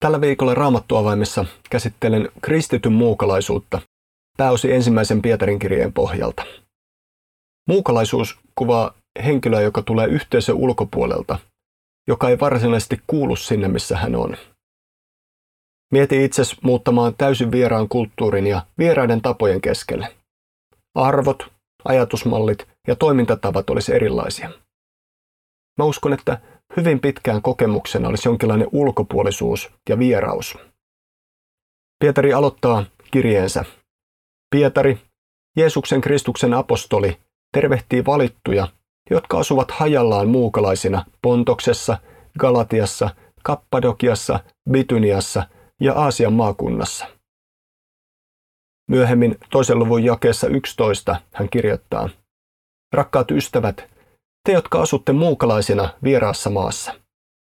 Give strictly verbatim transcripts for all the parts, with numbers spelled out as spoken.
Tällä viikolla Raamattuavaimessa käsittelen kristityn muukalaisuutta, pääosin ensimmäisen Pietarin kirjeen pohjalta. Muukalaisuus kuvaa henkilöä, joka tulee yhteisön ulkopuolelta, joka ei varsinaisesti kuulu sinne, missä hän on. Mieti itsesi muuttamaan täysin vieraan kulttuurin ja vieraiden tapojen keskelle. Arvot, ajatusmallit ja toimintatavat olisi erilaisia. Mä uskon, että hyvin pitkään kokemuksena olisi jonkinlainen ulkopuolisuus ja vieraus. Pietari aloittaa kirjeensä. Pietari, Jeesuksen Kristuksen apostoli, tervehtii valittuja, jotka asuvat hajallaan muukalaisina Pontoksessa, Galatiassa, Kappadokiassa, Bityniassa ja Aasian maakunnassa. Myöhemmin toisen luvun jakeessa yksitoista hän kirjoittaa: Rakkaat ystävät, te, jotka asutte muukalaisina vieraassa maassa.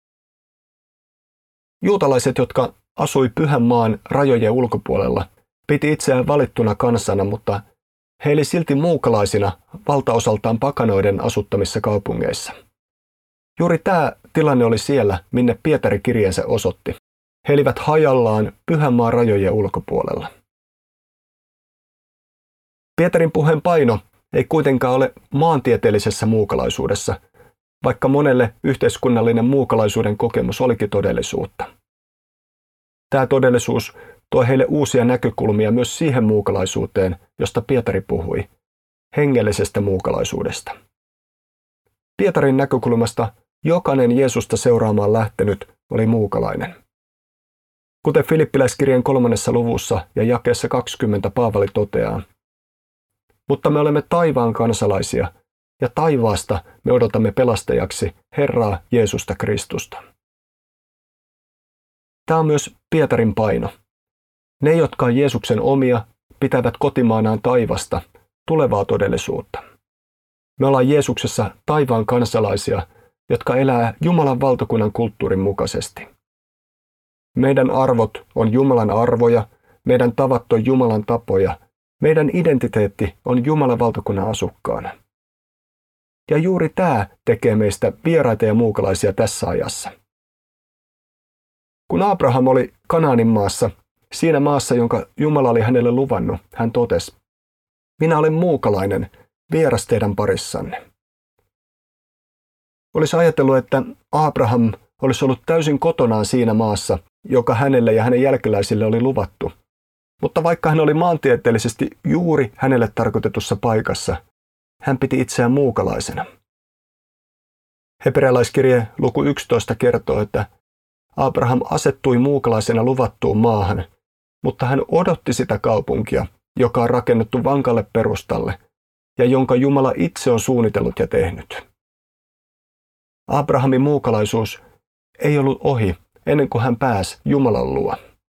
Juutalaiset, jotka asui pyhän maan rajojen ulkopuolella, piti itseään valittuna kansana, mutta he eli silti muukalaisina valtaosaltaan pakanoiden asuttamissa kaupungeissa. Juuri tämä tilanne oli siellä, minne Pietari kirjeensä osoitti. He elivät hajallaan pyhän maan rajojen ulkopuolella. Pietarin puheen paino ei kuitenkaan ole maantieteellisessä muukalaisuudessa, vaikka monelle yhteiskunnallinen muukalaisuuden kokemus olikin todellisuutta. Tämä todellisuus tuo heille uusia näkökulmia myös siihen muukalaisuuteen, josta Pietari puhui, hengellisestä muukalaisuudesta. Pietarin näkökulmasta jokainen Jeesusta seuraamaan lähtenyt oli muukalainen. Kuten Filippiläiskirjeen kolmannessa luvussa ja jakeessa kaksikymmentä Paavali toteaa, mutta me olemme taivaan kansalaisia, ja taivaasta me odotamme pelastajaksi Herraa Jeesusta Kristusta. Tämä on myös Pietarin paino. Ne, jotka on Jeesuksen omia, pitävät kotimaanaan taivasta, tulevaa todellisuutta. Me ollaan Jeesuksessa taivaan kansalaisia, jotka elää Jumalan valtakunnan kulttuurin mukaisesti. Meidän arvot on Jumalan arvoja, meidän tavat on Jumalan tapoja, meidän identiteetti on Jumalan valtakunnan asukkaana. Ja juuri tämä tekee meistä vieraita ja muukalaisia tässä ajassa. Kun Abraham oli Kanaanin maassa, siinä maassa, jonka Jumala oli hänelle luvannut, hän totesi: Minä olen muukalainen, vieras teidän parissanne. Olisi ajatellut, että Abraham olisi ollut täysin kotonaan siinä maassa, joka hänelle ja hänen jälkeläisille oli luvattu. Mutta vaikka hän oli maantieteellisesti juuri hänelle tarkoitetussa paikassa, hän piti itseään muukalaisena. Hebrealaiskirje luku yksitoista kertoo, että Abraham asettui muukalaisena luvattuun maahan, mutta hän odotti sitä kaupunkia, joka on rakennettu vankalle perustalle ja jonka Jumala itse on suunnitellut ja tehnyt. Abrahamin muukalaisuus ei ollut ohi ennen kuin hän pääsi Jumalan luo.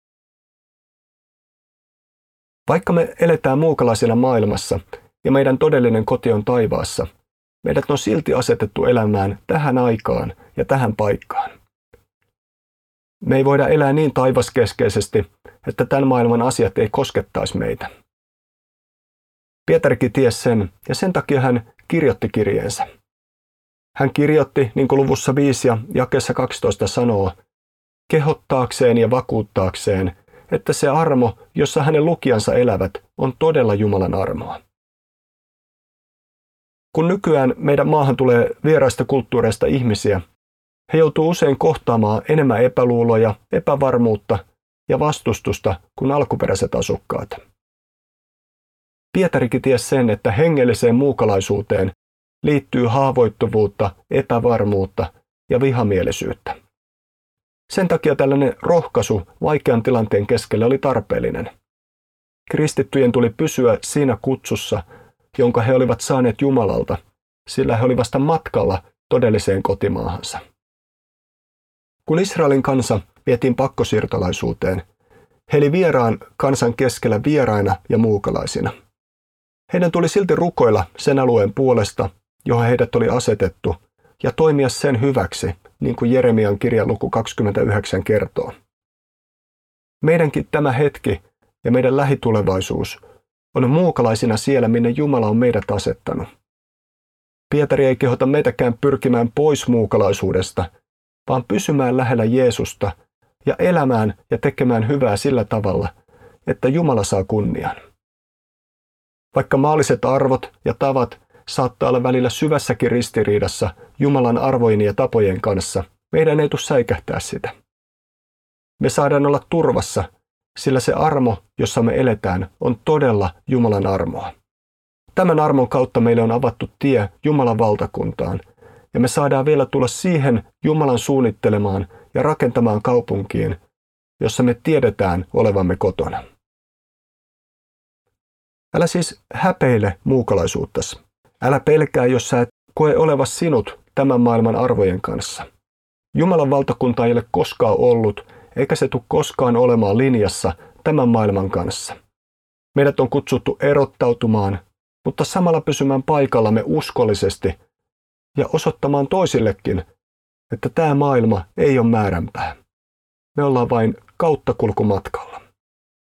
Vaikka me eletään muukalaisena maailmassa ja meidän todellinen koti on taivaassa, meidät on silti asetettu elämään tähän aikaan ja tähän paikkaan. Me ei voida elää niin taivaskeskeisesti, että tämän maailman asiat ei koskettaisi meitä. Pietarikin tiesi sen, ja sen takia hän kirjoitti kirjeensä. Hän kirjoitti, niin kuin luvussa viisi ja jakeessa kaksitoista sanoo, kehottaakseen ja vakuuttaakseen, että se armo, jossa hänen lukijansa elävät, on todella Jumalan armoa. Kun nykyään meidän maahan tulee vieraista kulttuureista ihmisiä, he joutuu usein kohtaamaan enemmän epäluuloja, epävarmuutta ja vastustusta kuin alkuperäiset asukkaat. Pietarikin tiesi sen, että hengelliseen muukalaisuuteen liittyy haavoittuvuutta, epävarmuutta ja vihamielisyyttä. Sen takia tällainen rohkaisu vaikean tilanteen keskellä oli tarpeellinen. Kristittyjen tuli pysyä siinä kutsussa, jonka he olivat saaneet Jumalalta, sillä he olivat vasta matkalla todelliseen kotimaahansa. Kun Israelin kansa vietiin pakkosiirtolaisuuteen, he eli vieraan kansan keskellä vieraina ja muukalaisina. Heidän tuli silti rukoilla sen alueen puolesta, johon heidät oli asetettu, ja toimia sen hyväksi, niin kuin Jeremian kirjan luku kaksikymmentäyhdeksän kertoo. Meidänkin tämä hetki ja meidän lähitulevaisuus on muukalaisina siellä, minne Jumala on meidät asettanut. Pietari ei kehota meitäkään pyrkimään pois muukalaisuudesta, vaan pysymään lähellä Jeesusta ja elämään ja tekemään hyvää sillä tavalla, että Jumala saa kunnian. Vaikka maalliset arvot ja tavat saattaa olla välillä syvässäkin ristiriidassa Jumalan arvojen ja tapojen kanssa, meidän ei tule säikähtää sitä. Me saadaan olla turvassa, sillä se armo, jossa me eletään, on todella Jumalan armoa. Tämän armon kautta meille on avattu tie Jumalan valtakuntaan, ja me saadaan vielä tulla siihen Jumalan suunnittelemaan ja rakentamaan kaupunkiin, jossa me tiedetään olevamme kotona. Älä siis häpeile muukalaisuuttasi. Älä pelkää, jos sä et koe olevas sinut tämän maailman arvojen kanssa. Jumalan valtakunta ei ole koskaan ollut, eikä se tule koskaan olemaan linjassa tämän maailman kanssa. Meidät on kutsuttu erottautumaan, mutta samalla pysymään paikallamme uskollisesti ja osoittamaan toisillekin, että tämä maailma ei ole määränpää. Me ollaan vain kauttakulkumatkalla.